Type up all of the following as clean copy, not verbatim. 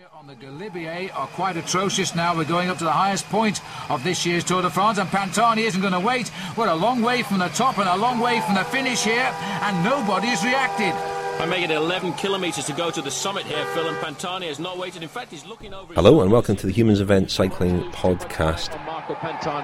On the Galibier are quite atrocious now. We're going up to the highest point of this year's Tour de France, and Pantani isn't going to wait. We're a long way from the top and a long way from the finish here, and nobody's reacted. I make it 11 kilometres to go to the summit here, Phil, and Pantani has not waited. In fact, he's looking over... Hello and welcome to the Humans Event Cycling Podcast. Marco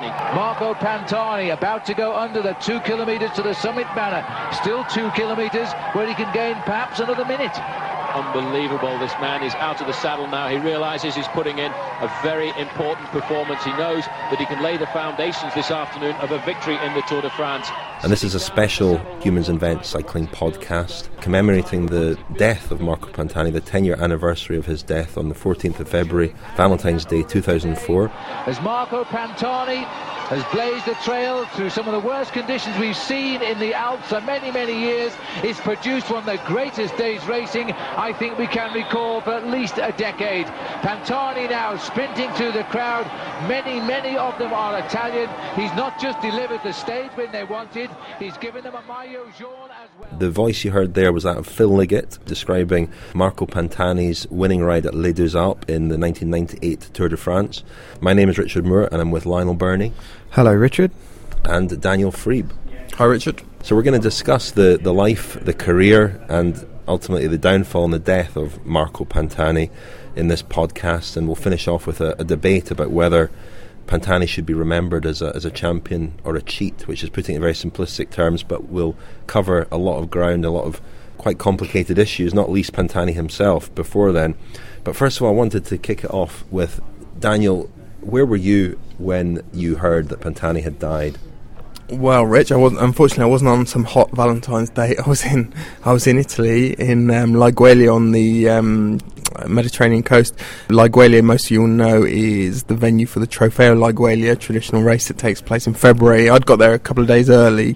Pantani about to go under the 2 kilometres to the summit banner. Still 2 kilometres where he can gain perhaps another minute. Unbelievable. This man is out of the saddle now. He realises he's putting in a very important performance. He knows that he can lay the foundations this afternoon of a victory in the Tour de France. And this is a special Humans Event Cycling Podcast commemorating the death of Marco Pantani, the 10-year anniversary of his death on the 14th of February, Valentine's Day 2004. As Marco Pantani has blazed a trail through some of the worst conditions we've seen in the Alps for many, many years. It's produced one of the greatest days racing I think we can recall for at least a decade. Pantani now sprinting through the crowd. Many, many of them are Italian. He's not just delivered the stage when they wanted, he's given them a maillot jaune as well. The voice you heard there was that of Phil Liggett describing Marco Pantani's winning ride at Les Deux Alpes in the 1998 Tour de France. My name is Richard Moore and I'm with Lionel Burney. Hello, Richard. And Daniel Freeb. Hi, Richard. So we're going to discuss the life, the career, and ultimately the downfall and the death of Marco Pantani in this podcast, and we'll finish off with a debate about whether Pantani should be remembered as a champion or a cheat, which is putting it in very simplistic terms, but we'll cover a lot of ground, a lot of quite complicated issues, not least Pantani himself before then. But first of all, I wanted to kick it off with Daniel. Where were you when you heard that Pantani had died? Well, Rich, I wasn't on some hot Valentine's Day. I was in Italy, in Laigueglia on the Mediterranean coast. Laigueglia, most of you will know, is the venue for the Trofeo Laigueglia, traditional race that takes place in February. I'd got there a couple of days early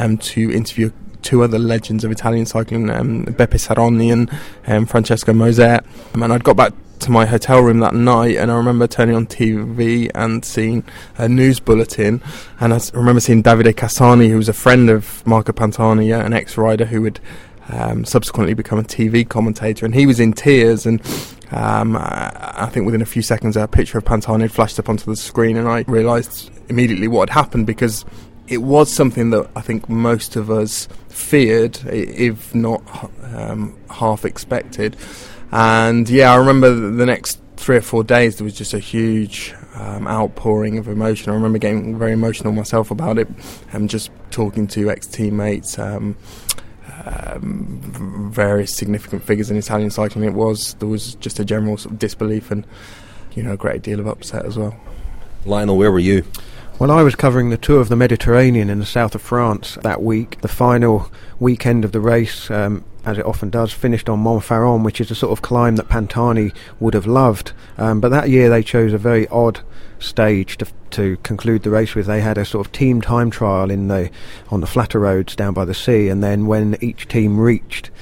to interview two other legends of Italian cycling, Beppe Saronni and Francesco Moser. And I'd got back to my hotel room that night, and I remember turning on TV and seeing a news bulletin, and I remember seeing Davide Cassani, who was a friend of Marco Pantani, an ex-rider who would subsequently become a TV commentator, and he was in tears, and I think within a few seconds a picture of Pantani had flashed up onto the screen, and I realised immediately what had happened, because it was something that I think most of us feared, if not half expected. And yeah, I remember the next 3 or 4 days there was just a huge outpouring of emotion. I remember getting very emotional myself about it, and just talking to ex-teammates, various significant figures in Italian cycling. There was just a general sort of disbelief and a great deal of upset as well. Lionel, where were you? Well, I was covering the Tour of the Mediterranean in the south of France that week. The final weekend of the race, as it often does, finished on Montfaron, which is a sort of climb that Pantani would have loved. But that year they chose a very odd stage to conclude the race with. They had a sort of team time trial on the flatter roads down by the sea, and then when each team reached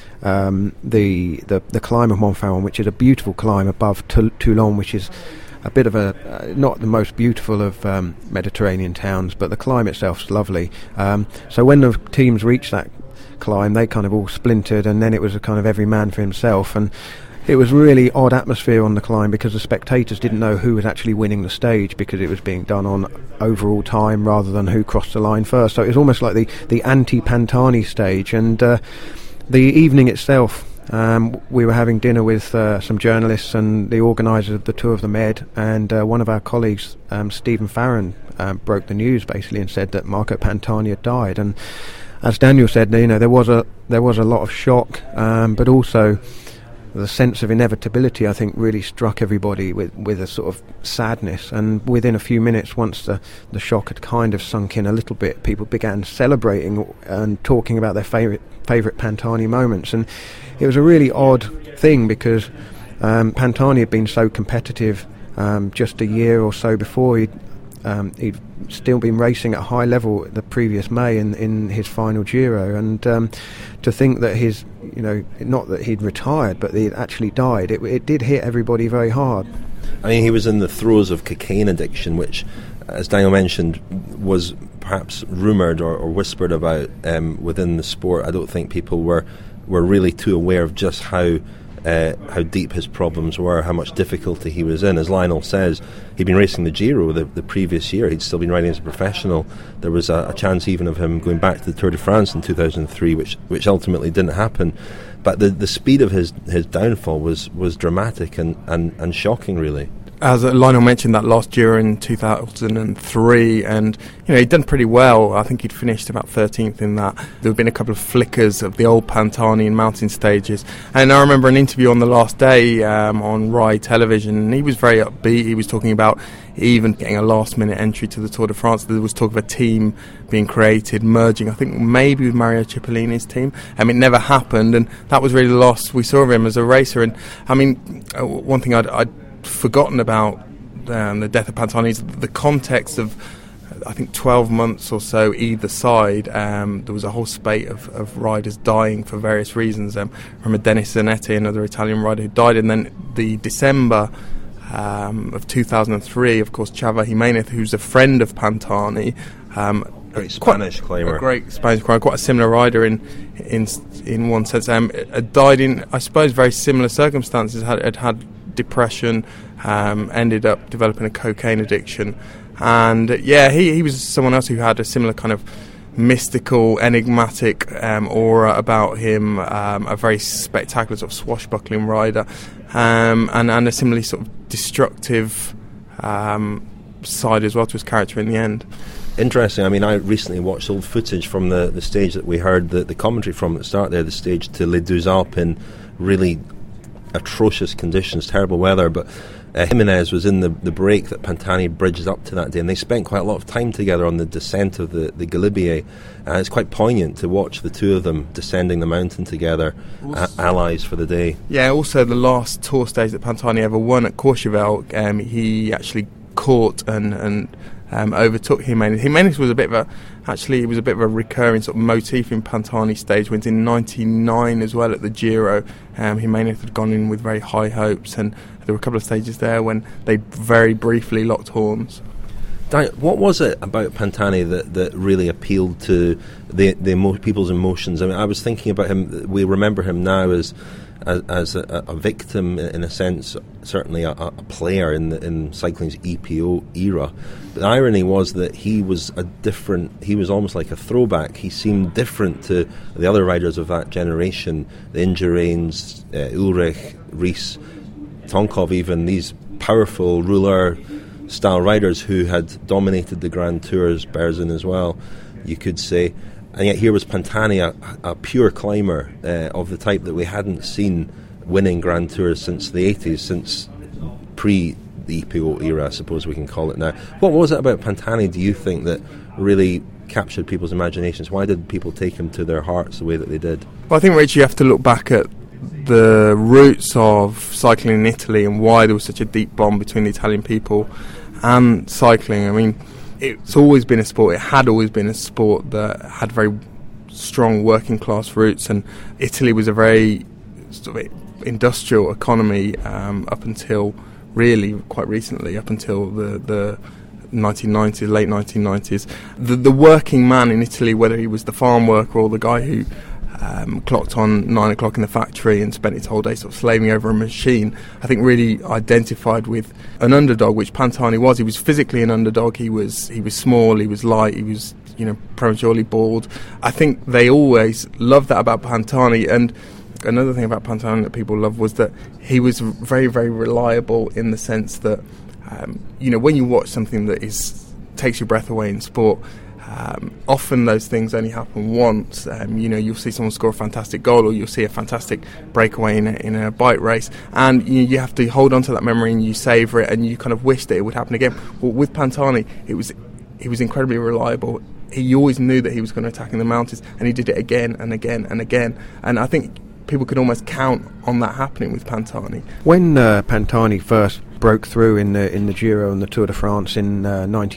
the climb of Montfaron, which is a beautiful climb above Toulon, which is a bit of not the most beautiful of Mediterranean towns, but the climb itself is lovely. So when the teams reached that climb, they kind of all splintered, and then it was a kind of every man for himself, and it was really odd atmosphere on the climb because the spectators didn't know who was actually winning the stage, because it was being done on overall time rather than who crossed the line first. So it was almost like the anti-Pantani stage. And the evening itself, we were having dinner with some journalists and the organisers of the Tour of the Med, and one of our colleagues, Stephen Farron, broke the news basically and said that Marco Pantani had died. And as Daniel said, there was a lot of shock, but also the sense of inevitability, I think, really struck everybody with a sort of sadness. And within a few minutes, once the shock had kind of sunk in a little bit, people began celebrating and talking about their favourite Pantani moments. And it was a really odd thing because Pantani had been so competitive just a year or so before. He'd still been racing at a high level the previous May in his final Giro, and to think that his, not that he'd retired, but he'd actually died, it did hit everybody very hard. I mean, he was in the throes of cocaine addiction, which, as Daniel mentioned, was perhaps rumoured or whispered about within the sport. I don't think people were really too aware of just how how deep his problems were, how much difficulty he was in. As Lionel says, he'd been racing the Giro the previous year. He'd still been riding as a professional. There was a chance even of him going back to the Tour de France in 2003, which ultimately didn't happen. But the speed of his downfall was dramatic and shocking, really. As Lionel mentioned, that last Giro in 2003, and he'd done pretty well. I think he'd finished about 13th in that. There had been a couple of flickers of the old Pantani in mountain stages, and I remember an interview on the last day on Rai Television, and he was very upbeat. He was talking about even getting a last-minute entry to the Tour de France. There was talk of a team being created, merging, I think maybe with Mario Cipollini's team. It never happened, and that was really the loss we saw of him as a racer. And one thing I'd forgotten about the death of Pantani is the context of, I think, 12 months or so either side. There was a whole spate of riders dying for various reasons. Remember Dennis Zanetti, another Italian rider who died, and then the December of 2003, of course, Chava Jimenez, who's a friend of Pantani, great Spanish climber, quite a similar rider in one sense, died in, I suppose, very similar circumstances. Had depression, ended up developing a cocaine addiction, and he was someone else who had a similar kind of mystical, enigmatic aura about him, a very spectacular sort of swashbuckling rider, and a similarly sort of destructive side as well to his character in the end. Interesting. I recently watched old footage from the stage that we heard the commentary from at the start there, the stage to Les Deux Alpes in really atrocious conditions, terrible weather, but Jimenez was in the break that Pantani bridged up to that day, and they spent quite a lot of time together on the descent of the Galibier. It's quite poignant to watch the two of them descending the mountain together, allies for the day. Yeah, also the last tour stage that Pantani ever won at Courchevel, he actually caught and overtook Jimenez. Jimenez was a bit of a recurring sort of motif in Pantani's stage wins in '99 as well at the Giro. Jimenez had gone in with very high hopes, and there were a couple of stages there when they very briefly locked horns. What was it about Pantani that really appealed to the people's emotions? I was thinking about him. We remember him now as a victim in a sense, certainly a player in cycling's EPO era. But the irony was that he was almost like a throwback. He seemed different to the other riders of that generation, the Indurains, Ulrich, Ries, Tonkov, even these powerful ruler style riders who had dominated the Grand Tours, Berzin as well, you could say. And yet here was Pantani, a pure climber of the type that we hadn't seen winning Grand Tours since the 80s, since pre the EPO era, I suppose we can call it now. What was it about Pantani, do you think, that really captured people's imaginations? Why did people take him to their hearts the way that they did? Well, I think, Rich, you have to look back at the roots of cycling in Italy and why there was such a deep bond between the Italian people and cycling. It's always been a sport. It had always been a sport that had very strong working class roots, and Italy was a very sort of industrial economy up until really quite recently, up until the 1990s, late 1990s. The working man in Italy, whether he was the farm worker or the guy who clocked on 9 o'clock in the factory and spent his whole day sort of slaving over a machine, I think really identified with an underdog, which Pantani was. He was physically an underdog. He was small, he was light, he was prematurely bald. I think they always loved that about Pantani. And another thing about Pantani that people loved was that he was very, very reliable, in the sense that when you watch something that takes your breath away in sport, often those things only happen once. You'll see someone score a fantastic goal, or you'll see a fantastic breakaway in a bike race, and you have to hold on to that memory and you savour it, and you kind of wish that it would happen again. Well, with Pantani, he was incredibly reliable. He always knew that he was going to attack in the mountains, and he did it again and again and again. And I think people could almost count on that happening with Pantani. When Pantani first broke through in the Giro and the Tour de France in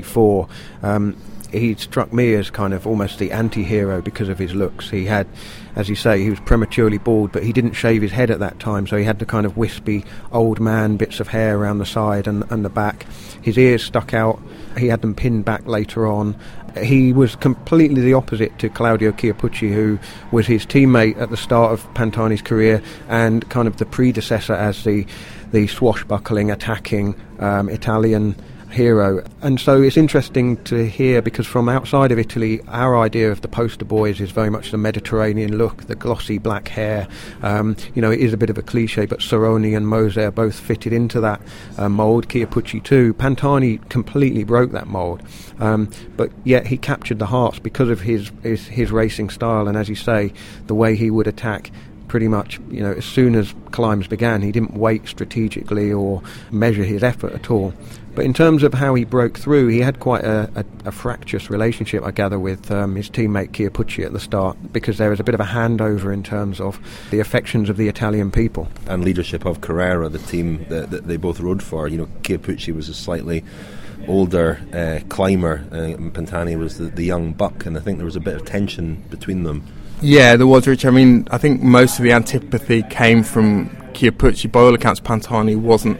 '94, he struck me as kind of almost the anti-hero because of his looks. He had as you say, he was prematurely bald, but he didn't shave his head at that time, so he had the kind of wispy old man bits of hair around the side and the back. His ears stuck out. He had them pinned back later on. He was completely the opposite to Claudio Chiappucci, who was his teammate at the start of Pantani's career and kind of the predecessor as the swashbuckling, attacking Italian hero. And so it's interesting to hear, because from outside of Italy, our idea of the poster boys is very much the Mediterranean look, the glossy black hair. It is a bit of a cliche, but Cerrone and Moser both fitted into that mould. Chiappucci too. Pantani completely broke that mould, but yet he captured the hearts because of his racing style, and as you say, the way he would attack. Pretty much, as soon as climbs began, he didn't wait strategically or measure his effort at all. But in terms of how he broke through, he had quite a fractious relationship, I gather, with his teammate Chiappucci at the start, because there was a bit of a handover in terms of the affections of the Italian people. And leadership of Carrera, the team that they both rode for. Chiappucci was a slightly older climber, and Pantani was the young buck, and I think there was a bit of tension between them. Yeah, there was, Rich. I mean, I think most of the antipathy came from Chiappucci. By all accounts, Pantani wasn't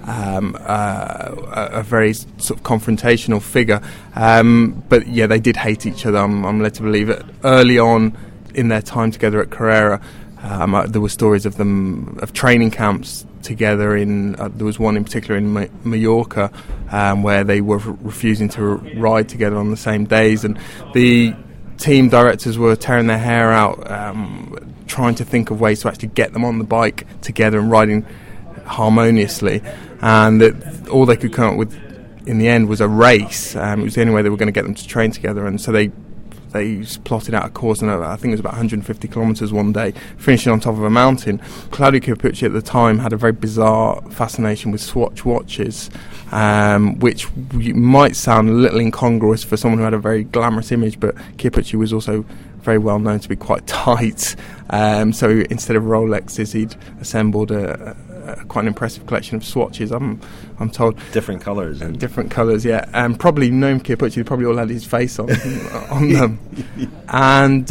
a very sort of confrontational figure. But yeah, they did hate each other, I'm led to believe it. Early on in their time together at Carrera, there were stories of them, of training camps together there was one in particular in Mallorca, where they were refusing to ride together on the same days, and the team directors were tearing their hair out, trying to think of ways to actually get them on the bike together and riding harmoniously, and all they could come up with in the end was a race. It was the only way they were going to get them to train together, and so they plotted out a course, and I think it was about 150 kilometres one day, finishing on top of a mountain. Claudio Chiappucci at the time had a very bizarre fascination with Swatch watches, which might sound a little incongruous for someone who had a very glamorous image, but Chiappucci was also very well known to be quite tight. So instead of Rolexes, he'd assembled quite an impressive collection of Swatches, I'm told. Different colours. Different colours, yeah. And probably knowing Chiappucci, they probably all had his face on them. And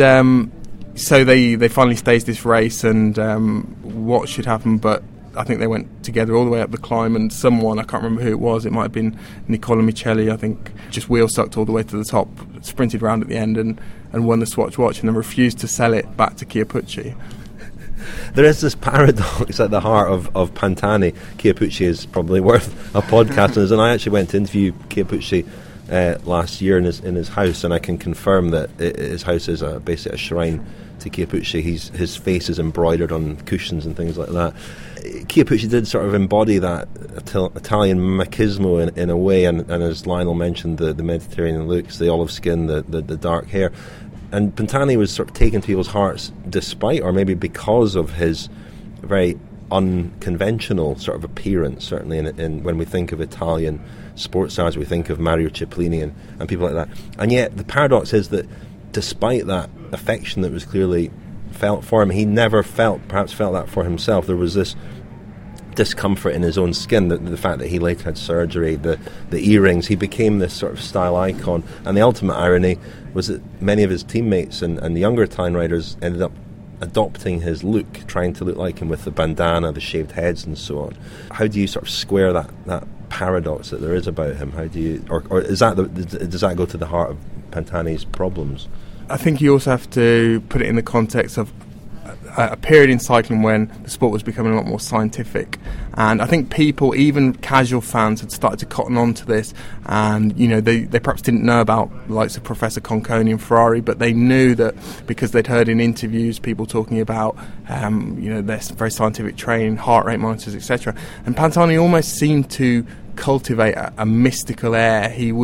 so they finally staged this race, and what should happen, but I think they went together all the way up the climb, and someone, I can't remember who it was, it might have been Nicola Micheli, I think, just wheel sucked all the way to the top, sprinted round at the end and won the Swatch watch, and then refused to sell it back to Chiappucci. There is this paradox at the heart of Pantani. Chiappucci is probably worth a podcast, and I actually went to interview Chiappucci last year in his house, and I can confirm that his house is basically a shrine to Chiappucci. His face is embroidered on cushions and things like that. Chiappucci did sort of embody that Italian machismo in a way, and as Lionel mentioned, the Mediterranean looks, the olive skin, the dark hair. And Pantani was sort of taken to people's hearts despite, or maybe because of, his very unconventional sort of appearance. Certainly in when we think of Italian sports stars, we think of Mario Cipollini and people like that. And yet the paradox is that despite that affection that was clearly felt for him, he never perhaps felt that for himself. There was this discomfort in his own skin, the fact that he later had surgery, the earrings. He became this sort of style icon, and the ultimate irony was that many of his teammates and the younger Italian riders ended up adopting his look, trying to look like him with the bandana, the shaved heads and so on. How do you sort of square that paradox that there is about him? How do you, or is that does that go to the heart of Pantani's problems? I think you also have to put it in the context of a period in cycling when the sport was becoming a lot more scientific, and I think people, even casual fans, had started to cotton on to this, and they perhaps didn't know about the likes of Professor Conconi and Ferrari, but they knew that because they'd heard in interviews people talking about their very scientific training, heart rate monitors, etc. And Pantani almost seemed to cultivate a mystical air. He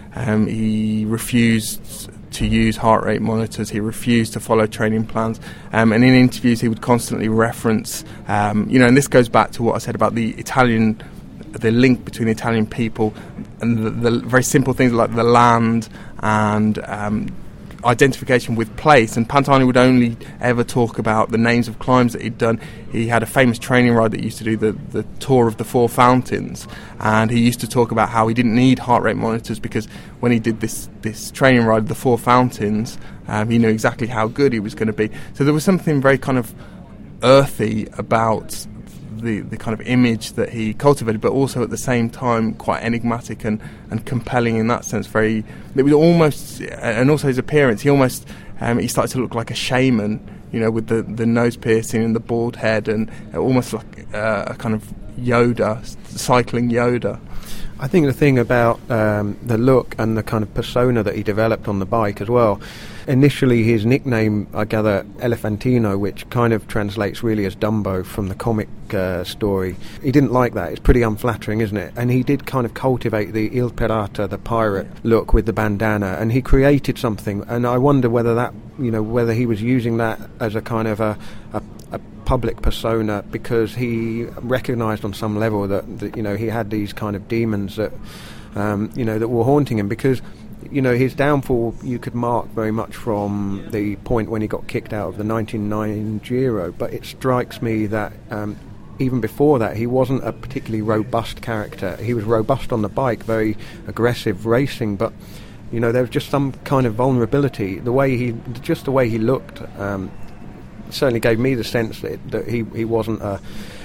refused to use heart rate monitors, he refused to follow training plans, and in interviews he would constantly reference, and this goes back to what I said about the link between the Italian people and the very simple things like the land and identification with place, and Pantani would only ever talk about the names of climbs that he'd done. He had a famous training ride that he used to do, the Tour of the Four Fountains, and he used to talk about how he didn't need heart rate monitors because when he did this training ride, the Four Fountains, he knew exactly how good he was going to be. So there was something very kind of earthy about the kind of image that he cultivated, but also at the same time quite enigmatic and compelling in that sense. It was almost, and also his appearance, he started to look like a shaman, with the nose piercing and the bald head, and almost like a kind of Yoda, cycling Yoda. I think the thing about the look and the kind of persona that he developed on the bike as well, initially his nickname, I gather, Elefantino, which kind of translates really as Dumbo from the comic story. He didn't like that. It's pretty unflattering, isn't it? And he did kind of cultivate the Il Pirata, the pirate look with the bandana, and he created something. And I wonder whether that, whether he was using that as a kind of a public persona because he recognised on some level that he had these kind of demons that that were haunting him, because his downfall you could mark very much from the point when he got kicked out of the 1999 Giro, but it strikes me that even before that he wasn't a particularly robust character. He was robust on the bike, very aggressive racing, but there was just some kind of vulnerability. The way he looked certainly gave me the sense that he wasn't a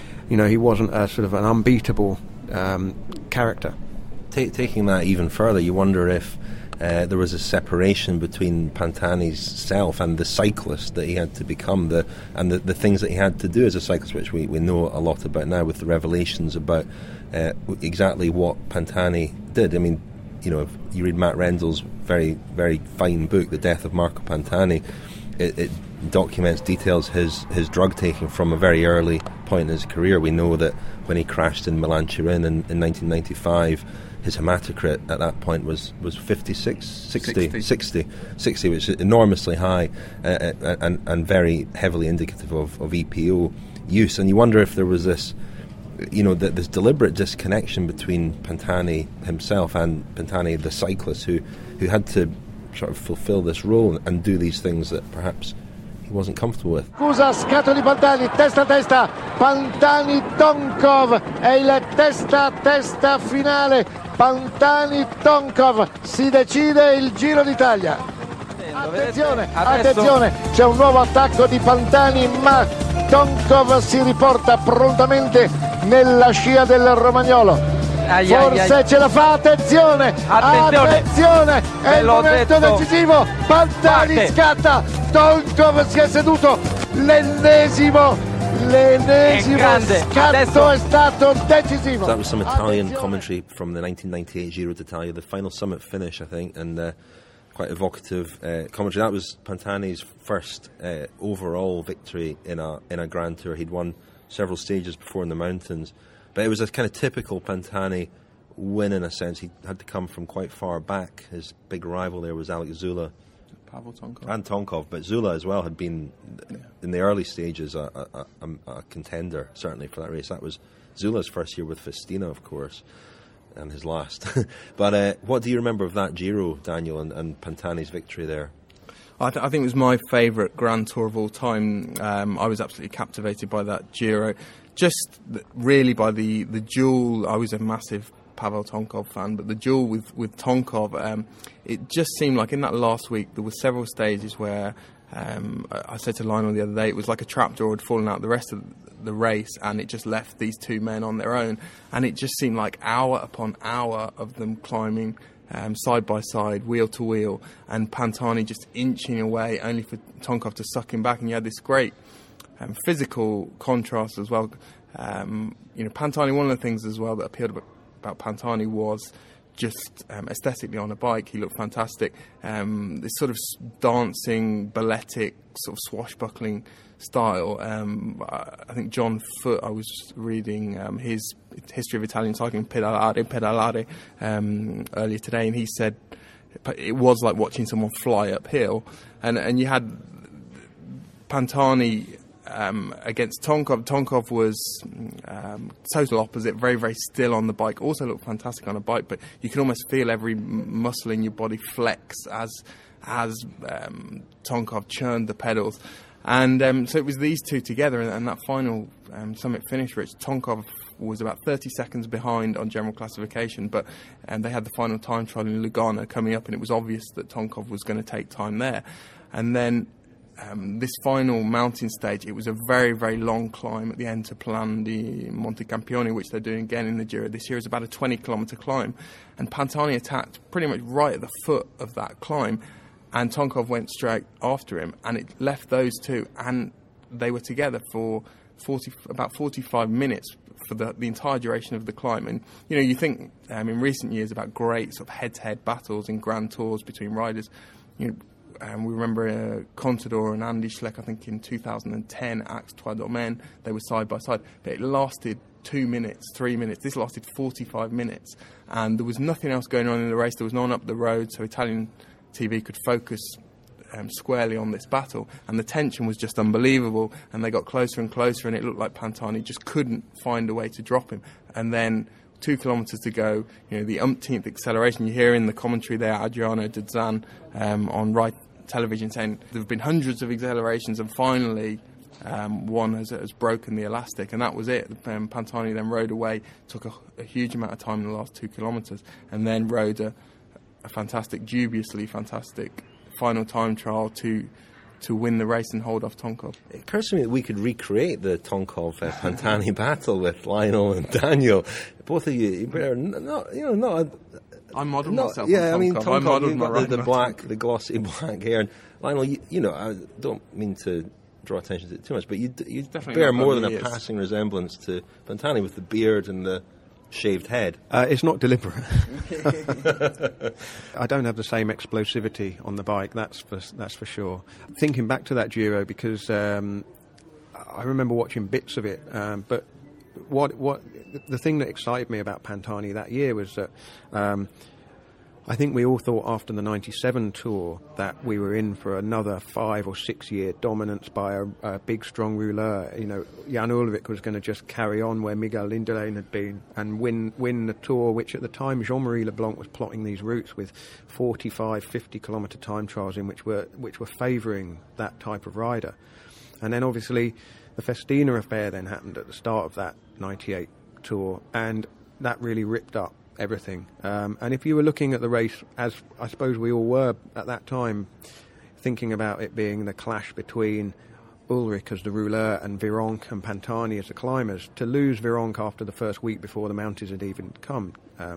sort of an unbeatable character. Taking that even further, you wonder if there was a separation between Pantani's self and the cyclist that he had to become, the things that he had to do as a cyclist, which we know a lot about now with the revelations about exactly what Pantani did. I mean, if you read Matt Rendel's very, very fine book, The Death of Marco Pantani, it details his drug taking from a very early point in his career. We know that when he crashed in Milan-Turin in 1995, his hematocrit at that point was 60, which is enormously high and very heavily indicative of EPO use. And you wonder if there was this, this deliberate disconnection between Pantani himself and Pantani the cyclist, who had to sort of fulfill this role and do these things that perhaps he wasn't comfortable with. Scusa, scatoli Pantani, testa a testa, Pantani Tonkov, è il testa a testa finale, Pantani Tonkov, si decide il Giro d'Italia. Attenzione, c'è un nuovo attacco di Pantani, ma Tonkov si riporta prontamente nella scia del romagnolo. Forse ce la fa, attenzione, è il momento decisivo, Pantani scatta, Tonkov si è seduto, l'ennesimo scatto è stato decisivo. So that was some Italian commentary from the 1998 Giro d'Italia, the final summit finish, I think, and quite evocative commentary. That was Pantani's first overall victory in a Grand Tour. He'd won several stages before in the mountains, but it was a kind of typical Pantani win in a sense. He had to come from quite far back. His big rival there was Alex Zula, Pavel Tonkov, and Tonkov, but Zula as well had been in the early stages a contender certainly for that race. That was Zula's first year with Festina, of course, and his last. But what do you remember of that Giro, Daniel, and Pantani's victory there? I think it was my favourite Grand Tour of all time. I was absolutely captivated by that Giro. Just really by the duel. I was a massive Pavel Tonkov fan, but the duel with Tonkov, it just seemed like in that last week there were several stages where I said to Lionel the other day, it was like a trapdoor had fallen out the rest of the race, and it just left these two men on their own, and it just seemed like hour upon hour of them climbing side by side, wheel to wheel, and Pantani just inching away, only for Tonkov to suck him back, and you had this great physical contrast as well. Pantani, one of the things as well that appealed about Pantani was just aesthetically on a bike. He looked fantastic. This sort of dancing, balletic, sort of swashbuckling style. I think John Foote, I was reading his History of Italian Cycling, Pedalare, earlier today, and he said it was like watching someone fly uphill. And you had Pantani against Tonkov. Tonkov was total opposite, very, very still on the bike, also looked fantastic on a bike, but you can almost feel every muscle in your body flex as as Tonkov churned the pedals. And so it was these two together, and that final summit finish, Rich, Tonkov was about 30 seconds behind on general classification, but they had the final time trial in Lugano coming up, and it was obvious that Tonkov was going to take time there. And then this final mountain stage, it was a very, very long climb at the end to Plan di Montecampione, which they're doing again in the Giro this year. It's about a 20-kilometre climb, and Pantani attacked pretty much right at the foot of that climb, and Tonkov went straight after him, and it left those two, and they were together for about 45 minutes for the entire duration of the climb. And, you know, you think in recent years about great sort of head-to-head battles in Grand Tours between riders. You know, we remember Contador and Andy Schleck, I think in 2010, Axe Trois Domaines, they were side by side, but it lasted 2 minutes, 3 minutes. This lasted 45 minutes, and there was nothing else going on in the race. There was no one up the road, so Italian TV could focus squarely on this battle, and the tension was just unbelievable, and they got closer and closer, and it looked like Pantani just couldn't find a way to drop him. And then 2 kilometres to go, you know, the umpteenth acceleration. You hear in the commentary there Adriano Dezan on Rai television saying there have been hundreds of accelerations, and finally one has broken the elastic, and that was it. Pantani then rode away, took a huge amount of time in the last 2 kilometres, and then rode a fantastic, dubiously fantastic final time trial to win the race and hold off Tonkov. It occurs to me that we could recreate the Tonkov-Pantani battle with Lionel and Daniel. Both of you better not. I modelled myself. Yeah, on Tonkov. I mean, Tonkov, you've got the black, the glossy black hair. And Lionel, you know, I don't mean to draw attention to it too much, but you bear more than a passing resemblance to Pantani with the beard and the shaved head. It's not deliberate. I don't have the same explosivity on the bike, that's for sure. Thinking back to that Giro, because I remember watching bits of it, but what the thing that excited me about Pantani that year was that I think we all thought after the 97 Tour that we were in for another 5 or 6 year dominance by a big, strong rouleur. You know, Jan Ullrich was going to just carry on where Miguel Indurain had been and win the Tour, which at the time Jean-Marie Leblanc was plotting these routes with 45, 50-kilometre time trials in which were favouring that type of rider. And then obviously the Festina affair then happened at the start of that 98 Tour, and that really ripped up everything. And if you were looking at the race, as I suppose we all were at that time, thinking about it being the clash between Ullrich as the rouleur and Vironk and Pantani as the climbers, to lose Vironk after the first week before the mountains had even come,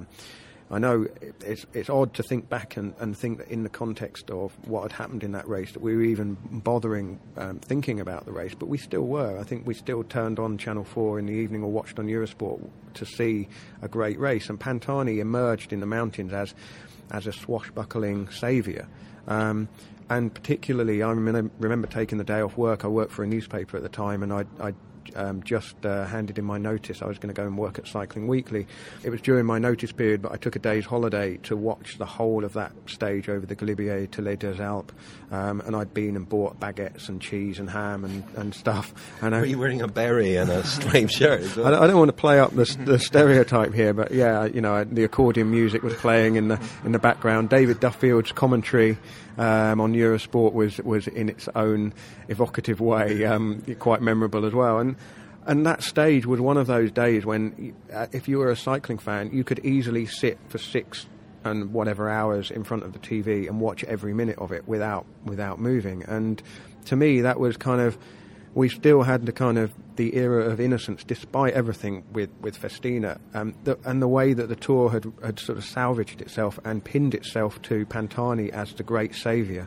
I know it's odd to think back and think that in the context of what had happened in that race that we were even bothering thinking about the race, but we still were. I think we still turned on Channel 4 in the evening or watched on Eurosport to see a great race, and Pantani emerged in the mountains as a swashbuckling saviour. And particularly, I remember taking the day off work. I worked for a newspaper at the time, and I just handed in my notice. I was going to go and work at Cycling Weekly. It was during my notice period, but I took a day's holiday to watch the whole of that stage over the Galibier to Les Deux Alpes, and I'd been and bought baguettes and cheese and ham and stuff. And were you wearing a beret and a striped shirt? I don't want to play up the stereotype here, but yeah, you know, the accordion music was playing in the background. David Duffield's commentary on Eurosport was in its own evocative way quite memorable as well, and that stage was one of those days when if you were a cycling fan you could easily sit for 6 and whatever hours in front of the TV and watch every minute of it without moving. And to me that was kind of, we still had the era of innocence despite everything with Festina, and the way that the Tour had sort of salvaged itself and pinned itself to Pantani as the great saviour.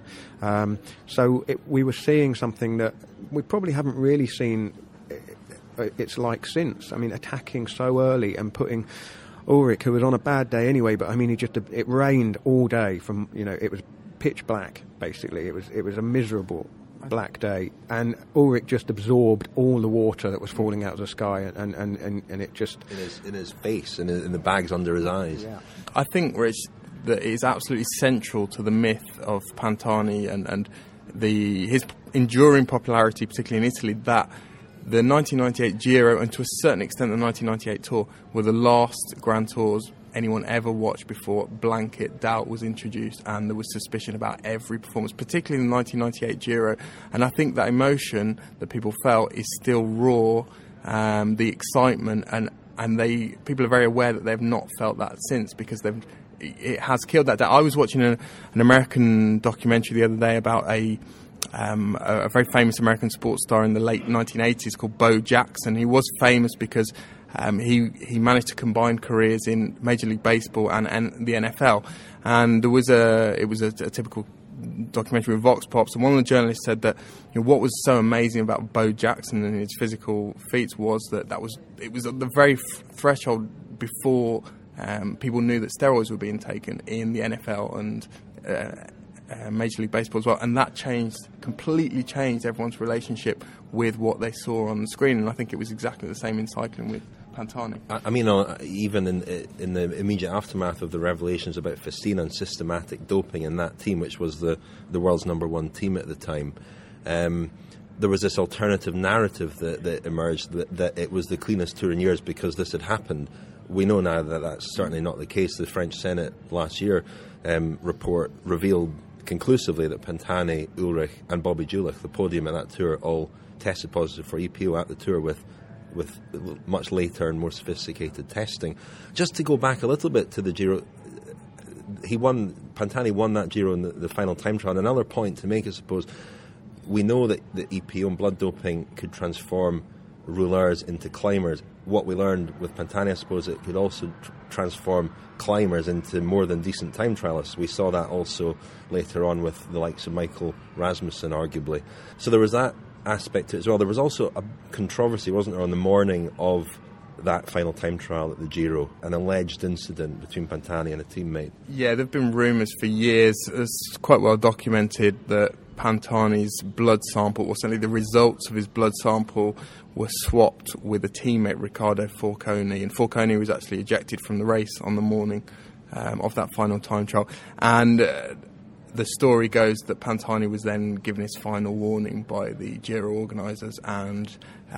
So we were seeing something that we probably haven't really seen its like since. I mean, attacking so early and putting Ullrich, who was on a bad day anyway, but I mean, it rained all day from, you know, it was pitch black basically. It was a miserable black day, and Ullrich just absorbed all the water that was falling out of the sky, and it just in his face and in the bags under his eyes. Yeah. I think, Rich, that it is absolutely central to the myth of Pantani and his enduring popularity, particularly in Italy, that the 1998 Giro and to a certain extent the 1998 Tour were the last Grand Tours anyone ever watched before, blanket doubt was introduced, and there was suspicion about every performance, particularly in the 1998 Giro. And I think that emotion that people felt is still raw, the excitement, and people are very aware that they've not felt that since, because it has killed that doubt. I was watching an American documentary the other day about a very famous American sports star in the late 1980s called Bo Jackson. He was famous because he managed to combine careers in Major League Baseball and the NFL. And it was a typical documentary with Vox Pops, and one of the journalists said that what was so amazing about Bo Jackson and his physical feats was that it was at the very threshold before people knew that steroids were being taken in the NFL and Major League Baseball as well, and that completely changed everyone's relationship with what they saw on the screen. And I think it was exactly the same in cycling with Pantani. I mean, even in the immediate aftermath of the revelations about Festina and systematic doping in that team, which was the world's number one team at the time, there was this alternative narrative that emerged that it was the cleanest tour in years because this had happened. We know now that that's certainly not the case. The French Senate last year report revealed conclusively that Pantani, Ullrich and Bobby Julich, the podium at that tour, all tested positive for EPO at the tour with much later and more sophisticated testing. Just to go back a little bit to the Giro, Pantani won that Giro in the final time trial. And another point to make, I suppose, we know that the EPO and blood doping could transform rouleurs into climbers. What we learned with Pantani, I suppose, it could also transform climbers into more than decent time trialists. We saw that also later on with the likes of Michael Rasmussen, arguably. So there was that aspect to it as well. There was also a controversy, wasn't there, on the morning of that final time trial at the Giro, an alleged incident between Pantani and a teammate. Yeah, there have been rumours for years, it's quite well documented, that Pantani's blood sample, or certainly the results of his blood sample, were swapped with a teammate, Riccardo Forconi, and Forconi was actually ejected from the race on the morning of that final time trial. And the story goes that Pantani was then given his final warning by the Giro organisers, and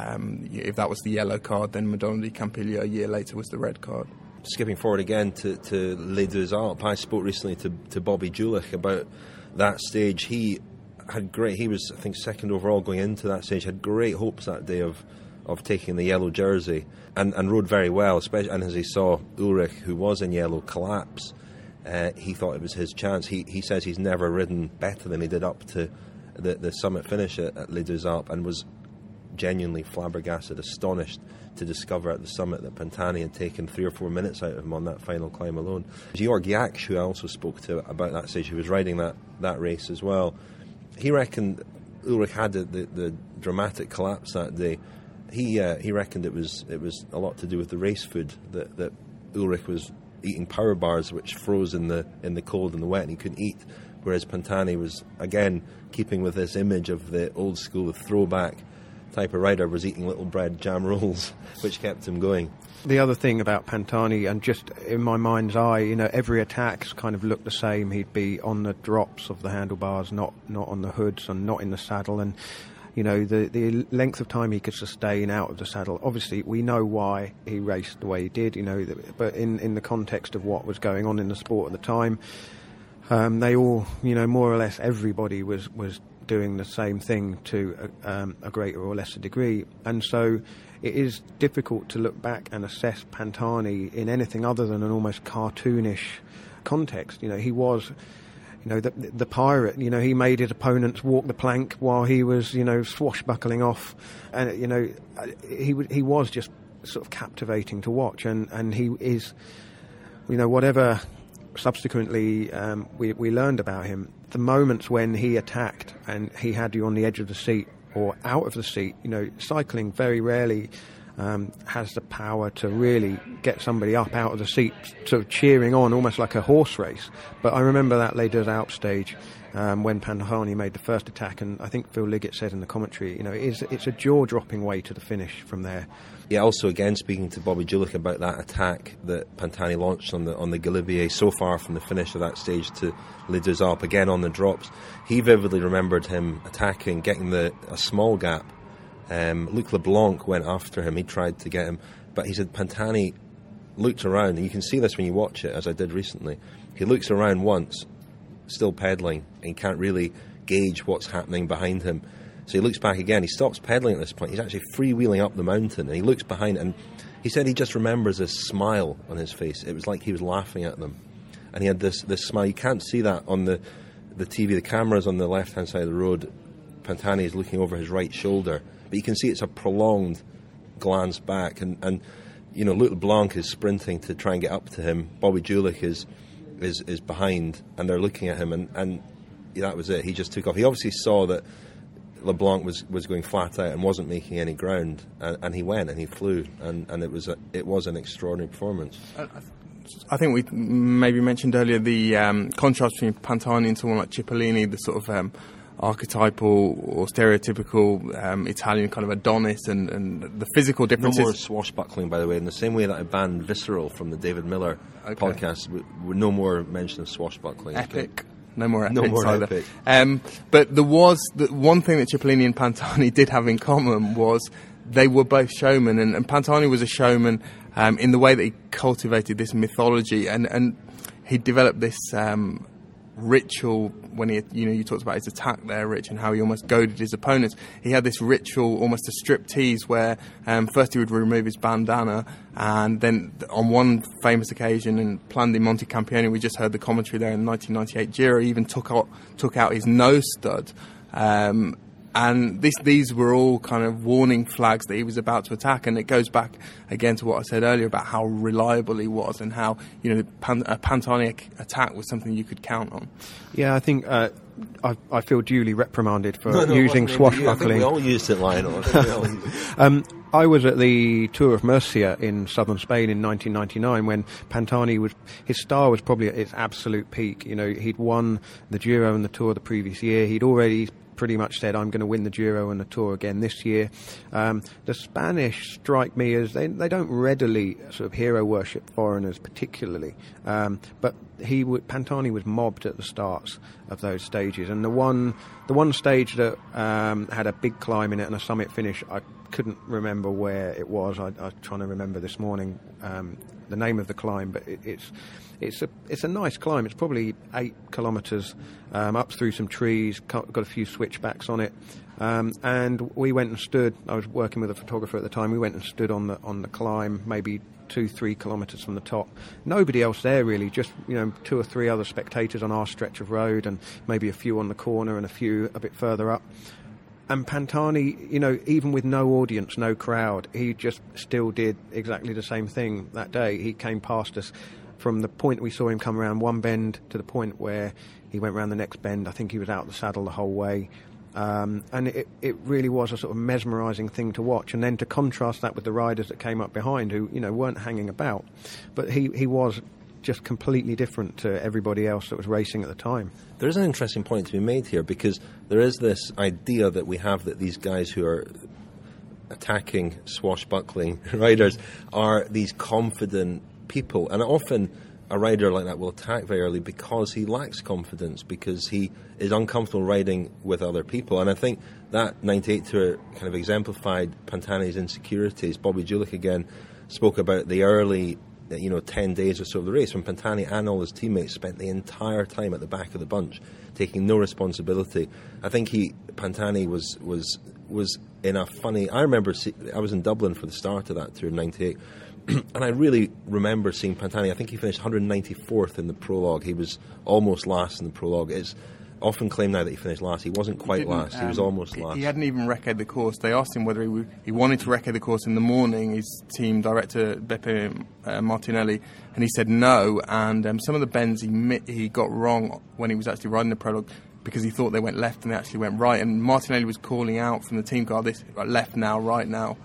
if that was the yellow card, then Madonna di Campiglio a year later was the red card. Skipping forward again to Les Deux Alpes, I spoke recently to Bobby Julich about that stage. He was, I think, second overall going into that stage, had great hopes that day of taking the yellow jersey, and rode very well, especially, and as he saw Ullrich, who was in yellow, collapse, he thought it was his chance. He says he's never ridden better than he did up to the summit finish at Les Deux Alpes, and was genuinely flabbergasted, astonished to discover at the summit that Pantani had taken 3 or 4 minutes out of him on that final climb alone. Georg Jaksch, who I also spoke to about that stage, who was riding that race as well, he reckoned Ullrich had the dramatic collapse that day. He reckoned it was a lot to do with the race food, that Ullrich was eating power bars which froze in the cold and the wet, and he couldn't eat, whereas Pantani was, again, keeping with this image of the old school, the throwback type of rider, was eating little bread jam rolls, which kept him going. The other thing about Pantani, and just in my mind's eye, every attack's kind of looked the same. He'd be on the drops of the handlebars, not on the hoods, and not in the saddle, and the length of time he could sustain out of the saddle. Obviously, we know why he raced the way he did, but in the context of what was going on in the sport at the time, they all, more or less everybody was doing the same thing to a greater or lesser degree, and so it is difficult to look back and assess Pantani in anything other than an almost cartoonish context. He was, the pirate. He made his opponents walk the plank while he was, swashbuckling off, and he was just sort of captivating to watch, and he is, whatever subsequently we learned about him, the moments when he attacked and he had you on the edge of the seat or out of the seat, cycling very rarely has the power to really get somebody up out of the seat, sort of cheering on, almost like a horse race. But I remember that Les Deux Alpes stage when Pantani made the first attack, and I think Phil Liggett said in the commentary, it's a jaw-dropping way to the finish from there. Yeah, also again speaking to Bobby Julich about that attack that Pantani launched on the Galibier, so far from the finish of that stage to Les Deux Alpes, again on the drops, he vividly remembered him attacking, getting a small gap. Luc Leblanc went after him, he tried to get him, but he said Pantani looked around, and you can see this when you watch it, as I did recently. He looks around once, still pedalling, and he can't really gauge what's happening behind him. So he looks back again. He stops pedalling at this point. He's actually freewheeling up the mountain, and he looks behind, and he said he just remembers this smile on his face. It was like he was laughing at them. And he had this smile. You can't see that on the TV. The camera's on the left-hand side of the road. Pantani is looking over his right shoulder. But you can see it's a prolonged glance back. And you know, Luc Leblanc is sprinting to try and get up to him. Bobby Julich is behind, and they're looking at him. And that was it. He just took off. He obviously saw that LeBlanc was going flat out and wasn't making any ground, and he went and he flew, and it was an extraordinary performance. I think we maybe mentioned earlier the contrast between Pantani and someone like Cipollini, the sort of archetypal or stereotypical Italian kind of Adonis, and the physical differences. No more swashbuckling, by the way, in the same way that I banned Visceral from the David Miller podcast. No more mention of swashbuckling. Epic. No more epics no more either. Epic. But there was one thing that Cipollini and Pantani did have in common was they were both showmen, and Pantani was a showman in the way that he cultivated this mythology, and he developed this ritual when you talked about his attack there, Rich, and how he almost goaded his opponents. He had this ritual, almost a striptease, where first he would remove his bandana, and then on one famous occasion in Plan di Monte Campione, we just heard the commentary there in the 1998 Giro, he even took out his nose stud. And these were all kind of warning flags that he was about to attack, and it goes back again to what I said earlier about how reliable he was, and how a Pantani attack was something you could count on. Yeah, I think I feel duly reprimanded for using swashbuckling. I think we all used it, Lionel. I was at the Tour of Murcia in southern Spain in 1999 when Pantani his star was probably at its absolute peak. You know, he'd won the Giro and the Tour the previous year. He'd already pretty much said, I'm going to win the Giro and the Tour again this year. The Spanish strike me as they don't readily sort of hero worship foreigners particularly, but Pantani was mobbed at the starts of those stages, and the one stage that had a big climb in it and a summit finish, I couldn't remember where it was. I was trying to remember this morning the name of the climb, but it's a nice climb. It's probably 8 kilometres up through some trees, got a few switchbacks on it, and we went and stood. I was working with a photographer at the time. We went and stood on the climb, maybe 2-3 kilometres from the top. Nobody else there really, just 2 or 3 other spectators on our stretch of road, and maybe a few on the corner and a few a bit further up. And Pantani, even with no audience, no crowd, he just still did exactly the same thing that day. He came past us from the point we saw him come around one bend to the point where he went round the next bend. I think he was out the saddle the whole way. And it really was a sort of mesmerising thing to watch. And then to contrast that with the riders that came up behind who, weren't hanging about. But he was just completely different to everybody else that was racing at the time. There is an interesting point to be made here, because there is this idea that we have that these guys who are attacking swashbuckling riders are these confident people, and often a rider like that will attack very early because he lacks confidence, because he is uncomfortable riding with other people. And I think that 98 Tour kind of exemplified Pantani's insecurities. Bobby Julich again spoke about the early 10 days or so of the race, when Pantani and all his teammates spent the entire time at the back of the bunch, taking no responsibility. I think Pantani was in a funny... I remember I was in Dublin for the start of that tour in 98, and I really remember seeing Pantani. I think he finished 194th in the prologue. He was almost last in the prologue. It's often claimed now that he finished last. He wasn't quite last. He was almost last. He hadn't even recce'd the course. They asked him whether he wanted to recce the course in the morning, his team director Beppe Martinelli, and he said no. And some of the bends he got wrong when he was actually riding the prologue, because he thought they went left and they actually went right. And Martinelli was calling out from the team car, this left now, right now.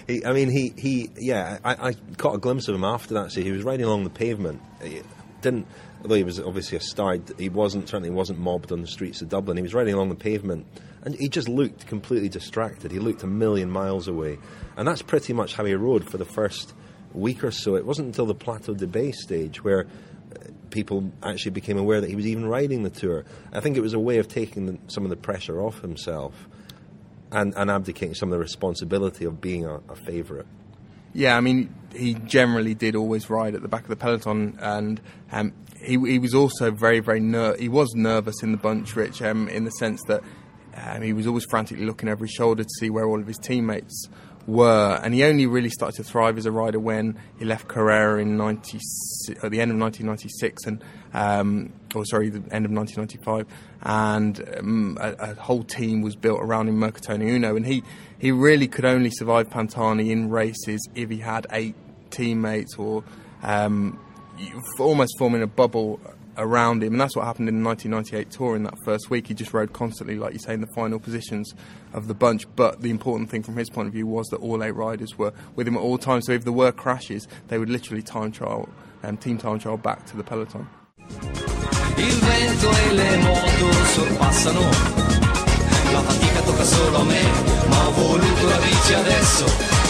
I caught a glimpse of him after that. So he was riding along the pavement. Although he was obviously a star, he certainly wasn't mobbed on the streets of Dublin. He was riding along the pavement, and he just looked completely distracted. He looked a million miles away, and that's pretty much how he rode for the first week or so. It wasn't until the Plateau de Bay stage where people actually became aware that he was even riding the Tour. I think it was a way of taking some of the pressure off himself and abdicating some of the responsibility of being a favourite. Yeah, I mean, he generally did always ride at the back of the peloton, and he was also very, very he was nervous in the bunch, Rich, in the sense that he was always frantically looking over his shoulder to see where all of his teammates were, and he only really started to thrive as a rider when he left Carrera at the end of 1996, and the end of 1995, and a whole team was built around him, Mercatone Uno, and he really could only survive Pantani in races if he had 8 teammates or almost forming a bubble around him, and that's what happened in the 1998 Tour. In that first week, he just rode constantly, like you say, in the final positions of the bunch. But the important thing from his point of view was that all 8 riders were with him at all times, so if there were crashes, they would literally team time trial back to the peloton. Il vento e le moto sorpassano, la fatica tocca solo a me, ma ho voluto la bici adesso.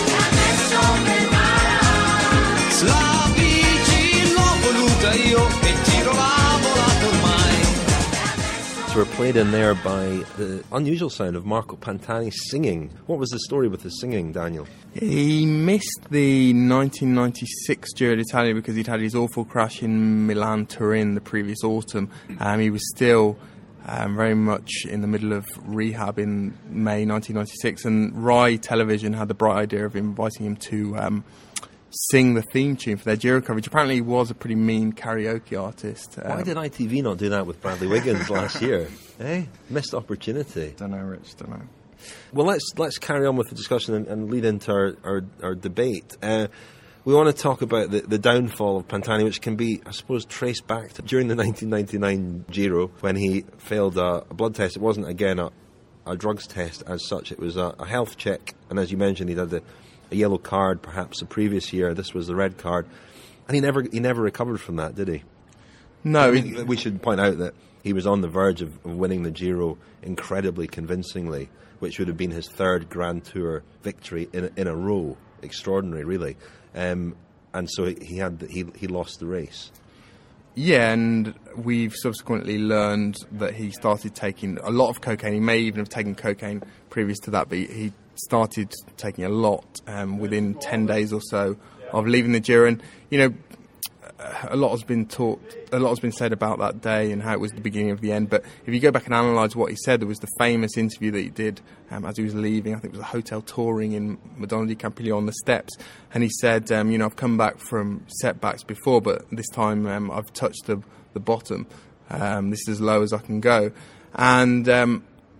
La bici l'ho voluta io e giro la volata ormai. So we're played in there by the unusual sound of Marco Pantani singing. What was the story with his singing, Daniel? He missed the 1996 Giro d'Italia because he'd had his awful crash in Milan-Turin the previous autumn. He was still very much in the middle of rehab in May 1996, and Rai Television had the bright idea of inviting him to sing the theme tune for their Giro coverage. Apparently he was a pretty mean karaoke artist. Why did ITV not do that with Bradley Wiggins last year? Missed opportunity. Don't know, Rich, don't know. Well, let's carry on with the discussion and lead into our debate. We want to talk about the downfall of Pantani, which can be, I suppose, traced back to during the 1999 Giro when he failed a blood test. It wasn't, again, a drugs test as such. It was a health check, and as you mentioned, he'd had a yellow card perhaps the previous year. This was the red card, and he never recovered from that, did he? No. We should point out that he was on the verge of winning the Giro incredibly convincingly, which would have been his 3rd Grand Tour victory in a row. Extraordinary, really. And so he lost the race. Yeah, and we've subsequently learned that he started taking a lot of cocaine. He may even have taken cocaine previous to that, but he started taking a lot within 10 days or so of leaving the Giro. And, you know, a lot has been said about that day and how it was the beginning of the end. But if you go back and analyse what he said, there was the famous interview that he did as he was leaving. I think it was a hotel touring in Madonna di Campiglio on the steps. And he said, I've come back from setbacks before, but this time I've touched the bottom. This is as low as I can go. And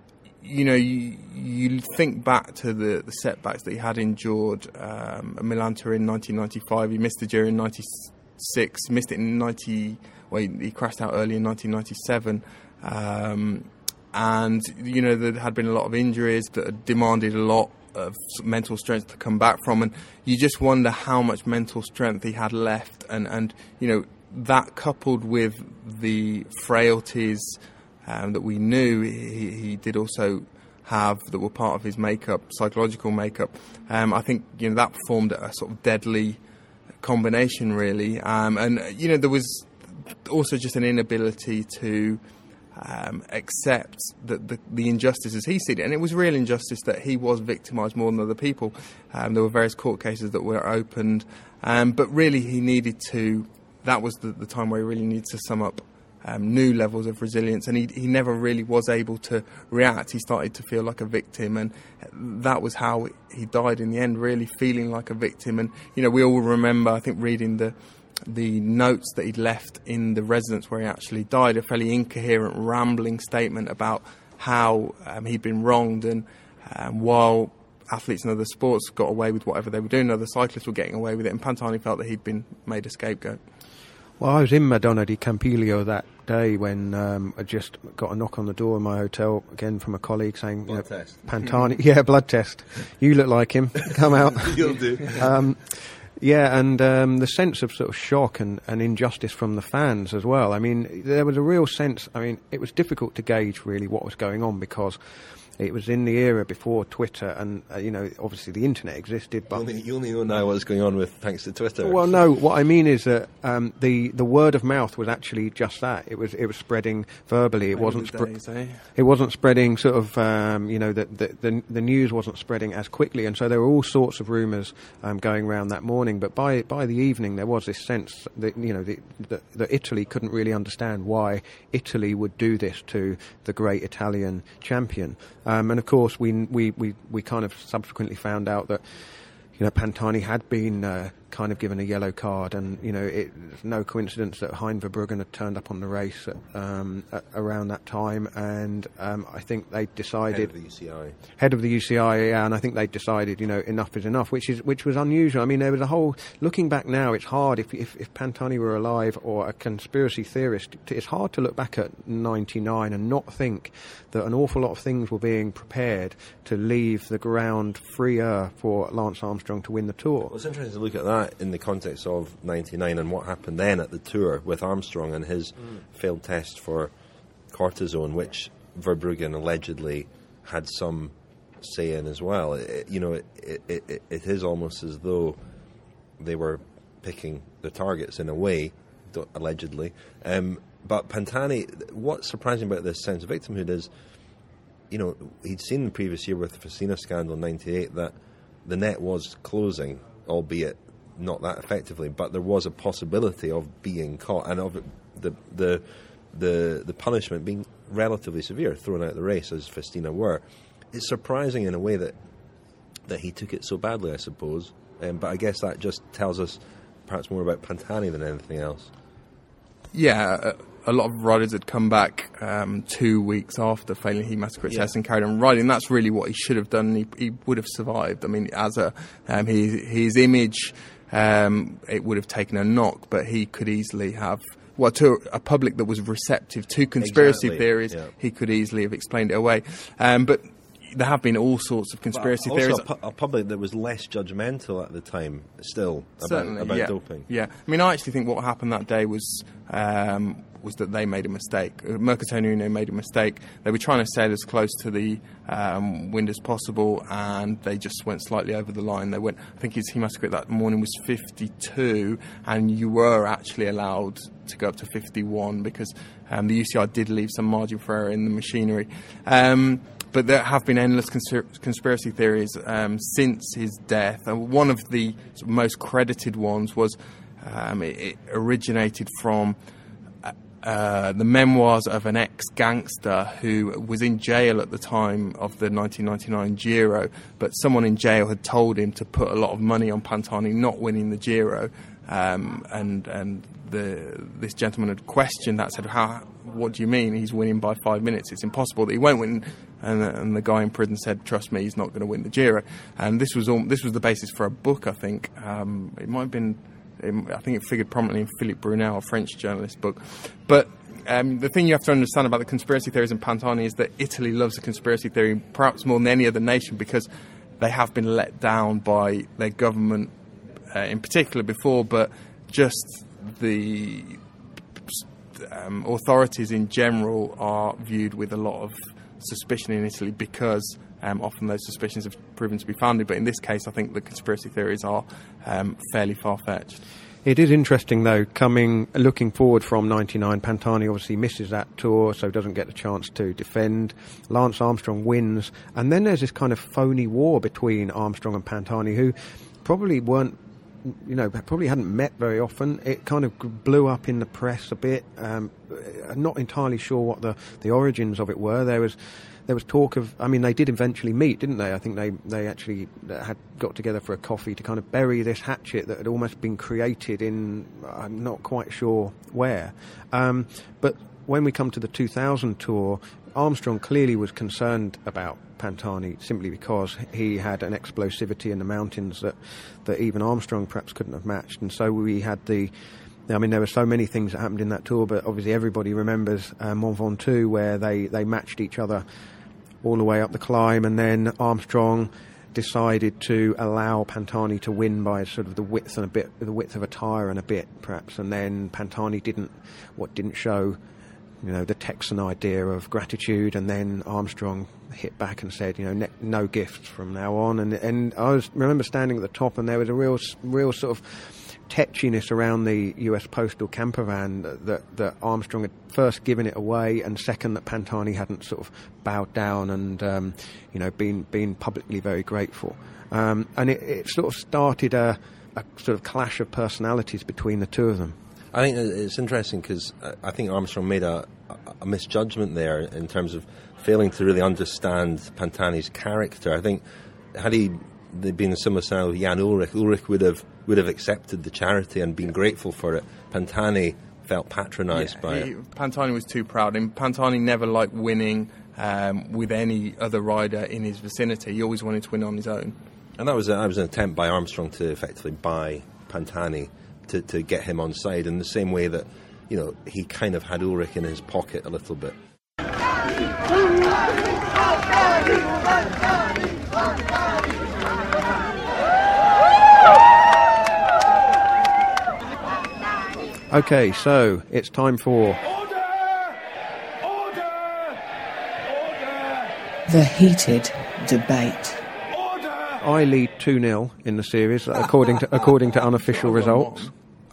you think back to the setbacks that he had endured at Milan-Turin in 1995. He missed the Giro in 96, missed it in he crashed out early in 1997. And, there had been a lot of injuries that had demanded a lot of mental strength to come back from. And you just wonder how much mental strength he had left. And that coupled with the frailties that we knew he did also have that were part of his makeup, psychological makeup. I think that formed a sort of deadly combination, really. There was also just an inability to accept that the injustice as he seen it, and it was real injustice that he was victimised more than other people. There were various court cases that were opened, but really he needed to. That was the time where he really needed to sum up new levels of resilience, and he never really was able to react. He started to feel like a victim, and that was how he died in the end, really feeling like a victim. And we all remember, I think, reading the notes that he'd left in the residence where he actually died, a fairly incoherent, rambling statement about how he'd been wronged, and while athletes in other sports got away with whatever they were doing, other cyclists were getting away with it, and Pantani felt that he'd been made a scapegoat. Well, I was in Madonna di Campiglio that day when I just got a knock on the door in my hotel, again from a colleague saying, blood test. Pantani, yeah, blood test. You look like him. Come out. You'll do. And the sense of sort of shock and injustice from the fans as well. I mean, there was a real sense, it was difficult to gauge really what was going on because It was in the era before Twitter, and obviously the internet existed. But you only know now what's going on with thanks to Twitter. Well, no, what I mean is that the word of mouth was actually just that. It was spreading verbally. It wasn't It wasn't spreading sort of the news wasn't spreading as quickly, and so there were all sorts of rumours going around that morning. But by the evening, there was this sense that that Italy couldn't really understand why Italy would do this to the great Italian champion. And of course, we kind of subsequently found out that Pantani had been kind of given a yellow card, and it's no coincidence that Hein Verbruggen had turned up on the race around that time, and I think they decided head of the UCI, yeah, and I think they decided enough is enough, which was unusual. I mean, there was a whole, looking back now, it's hard if Pantani were alive or a conspiracy theorist, it's hard to look back at 99 and not think that an awful lot of things were being prepared to leave the ground freer for Lance Armstrong to win the Tour. Well, it's interesting to look at that in the context of 99 and what happened then at the Tour with Armstrong and his failed test for cortisone, which Verbruggen allegedly had some say in as well. It is almost as though they were picking the targets in a way, allegedly. But Pantani, what's surprising about this sense of victimhood is, he'd seen the previous year with the Festina scandal in 98 that the net was closing, albeit not that effectively, but there was a possibility of being caught and of the punishment being relatively severe, thrown out the race as Festina were. It's surprising in a way that he took it so badly, I suppose. But I guess that just tells us perhaps more about Pantani than anything else. Yeah, a lot of riders had come back 2 weeks after failing hematocrit test and carried on riding. That's really what he should have done. He would have survived. I mean, as his image, it would have taken a knock, but he could easily have. Well, to a public that was receptive to conspiracy theories, he could easily have explained it away. But there have been all sorts of conspiracy theories. Also a public that was less judgmental at the time, still, about doping. Yeah, I mean, I actually think what happened that day was that they made a mistake. Mercatone made a mistake. They were trying to sail as close to the wind as possible, and they just went slightly over the line. They went. I think his hematocrit that morning was 52, and you were actually allowed to go up to 51 because the UCI did leave some margin for error in the machinery. But there have been endless conspiracy theories since his death. One of the most credited ones was it originated from the memoirs of an ex-gangster who was in jail at the time of the 1999 Giro, but someone in jail had told him to put a lot of money on Pantani not winning the Giro, and this gentleman had questioned that, said, what do you mean he's winning by 5 minutes? It's impossible that he won't win. And the guy in prison said, trust me, he's not going to win the Giro. And this was the basis for a book, I think. It might have been, I think it figured prominently in Philippe Brunel, a French journalist's book. But the thing you have to understand about the conspiracy theories in Pantani is that Italy loves a conspiracy theory, perhaps more than any other nation, because they have been let down by their government in particular before, but just the authorities in general are viewed with a lot of suspicion in Italy because often those suspicions have proven to be founded. But in this case, I think the conspiracy theories are fairly far-fetched. It is interesting, though, looking forward from 99, Pantani obviously misses that Tour, so doesn't get a chance to defend. Lance Armstrong wins, and then there's this kind of phony war between Armstrong and Pantani, who probably probably hadn't met very often. It kind of blew up in the press a bit. I'm not entirely sure what the origins of it were. There was talk of, I mean, they did eventually meet, didn't they? I think they actually had got together for a coffee to kind of bury this hatchet that had almost been created in, I'm not quite sure where. But when we come to the 2000 Tour, Armstrong clearly was concerned about Pantani simply because he had an explosivity in the mountains that even Armstrong perhaps couldn't have matched. And so we had there were so many things that happened in that Tour, but obviously everybody remembers Mont Ventoux, where they matched each other all the way up the climb, and then Armstrong decided to allow Pantani to win by sort of the width of a tyre and a bit, perhaps, and then Pantani didn't show the Texan idea of gratitude, and then Armstrong hit back and said, no gifts from now on. And I remember standing at the top, and there was a real sort of tetchiness around the US postal camper van that Armstrong had first given it away, and second that Pantani hadn't sort of bowed down and been publicly very grateful. And it sort of started a sort of clash of personalities between the two of them. I think it's interesting because I think Armstrong made a misjudgment there in terms of failing to really understand Pantani's character. I think had he been a similar style of Jan Ullrich would have accepted the charity and been grateful for it. Pantani felt patronised by it. Pantani was too proud, and Pantani never liked winning with any other rider in his vicinity. He always wanted to win on his own. And that was an attempt by Armstrong to effectively buy Pantani to get him on side in the same way that, he kind of had Ullrich in his pocket a little bit. Okay, so it's time for... The heated debate. I lead 2-0 in the series, according to unofficial results.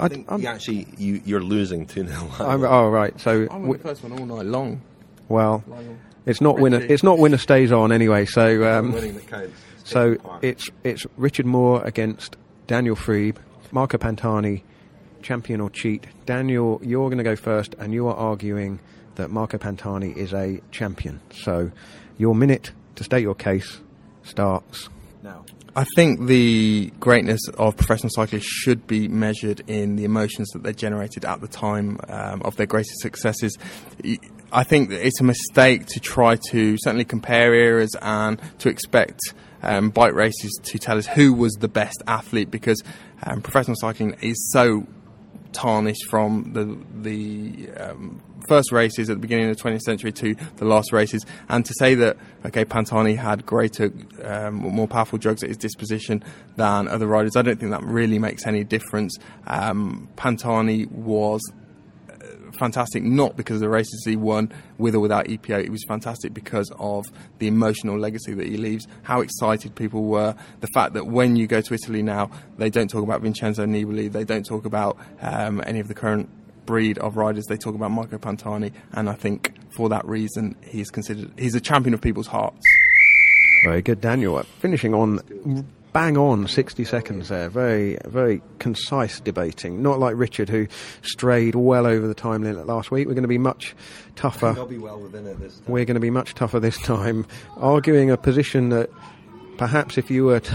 You're losing 2-0. Oh, right. So I won the first one all night long. Well, it's not winner. It's not winner stays on anyway. So winning that counts. So it's Richard Moore against Daniel Friebe, Marco Pantani, champion or cheat. Daniel, you're going to go first, and you are arguing that Marco Pantani is a champion. So your minute to state your case starts now. I think the greatness of professional cyclists should be measured in the emotions that they generated at the time of their greatest successes. I think that it's a mistake to try to certainly compare eras and to expect bike races to tell us who was the best athlete, because professional cycling is so tarnished from the first races at the beginning of the 20th century to the last races. And to say that, Pantani had greater, more powerful drugs at his disposition than other riders, I don't think that really makes any difference. Pantani was fantastic, not because of the races he won with or without EPO. It was fantastic because of the emotional legacy that he leaves, how excited people were, the fact that when you go to Italy now, they don't talk about Vincenzo Nibali, they don't talk about any of the current breed of riders, they talk about Marco Pantani, and I think for that reason he's a champion of people's hearts. Very good, Daniel. Finishing on bang on 60 seconds there. Very, very concise debating. Not like Richard, who strayed well over the time limit last week. We're going to be much tougher. I'll be well within it this time. We're going to be much tougher this time, arguing a position that perhaps if you were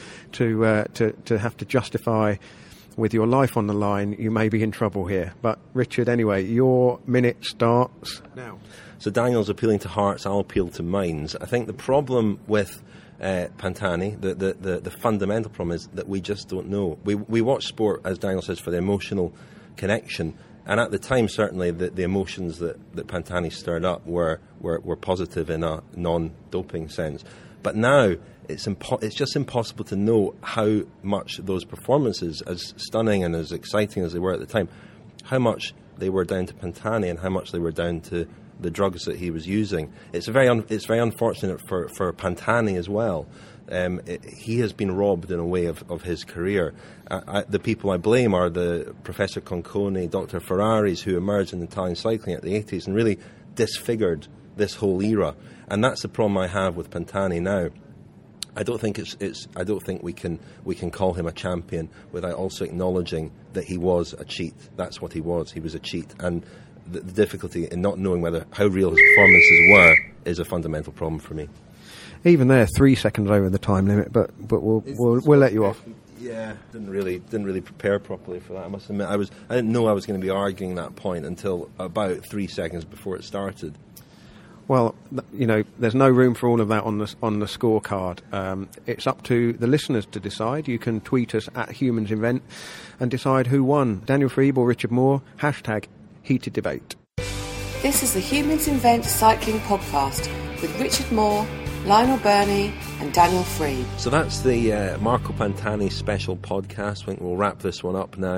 to have to justify with your life on the line, you may be in trouble here. But Richard, anyway, your minute starts now. So Daniel's appealing to hearts, I'll appeal to minds. I think the problem with Pantani, the fundamental problem is that we just don't know. We watch sport, as Daniel says, for the emotional connection, and at the time certainly the emotions that Pantani stirred up were positive in a non-doping sense. But now it's just impossible to know how much those performances, as stunning and as exciting as they were at the time, how much they were down to Pantani and how much they were down to the drugs that he was using. It's very unfortunate for Pantani as well. He has been robbed in a way of his career. The people I blame are the Professor Conconi, Dr. Ferraris, who emerged in Italian cycling at the 80s and really disfigured this whole era. And that's the problem I have with Pantani now. I don't think I don't think we can call him a champion without also acknowledging that he was a cheat. That's what he was. He was a cheat, and the difficulty in not knowing how real his performances were is a fundamental problem for me. Even there, 3 seconds over the time limit, but we'll let you off. Yeah, didn't really prepare properly for that. I must admit, I didn't know I was going to be arguing that point until about 3 seconds before it started. Well, there's no room for all of that on the scorecard. It's up to the listeners to decide. You can tweet us at Humans Invent and decide who won, Daniel Friebe or Richard Moore. #heated debate. This is the Humans Invent Cycling Podcast with Richard Moore, Lionel Birnie and Daniel Friebe. So that's the Marco Pantani special podcast. I think we'll wrap this one up now.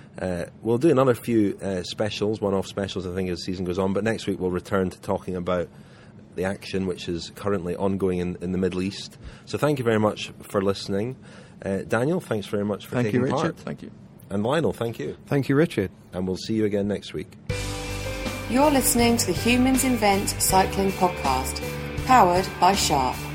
We'll do another few specials, one-off specials, I think, as the season goes on. But next week we'll return to talking about the action which is currently ongoing in the Middle East. So thank you very much for listening. Daniel, thanks very much for taking part. Thank you, Richard. Thank you. And Lionel, thank you. Thank you, Richard. And we'll see you again next week. You're listening to the Humans Invent Cycling Podcast, powered by Sharp.